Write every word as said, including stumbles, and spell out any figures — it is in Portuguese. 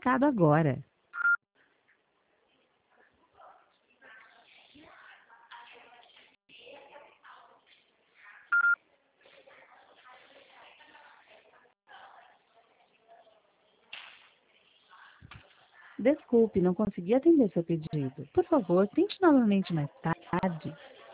mercado agora. Desculpe, não consegui atender seu pedido. Por favor, tente novamente mais tarde.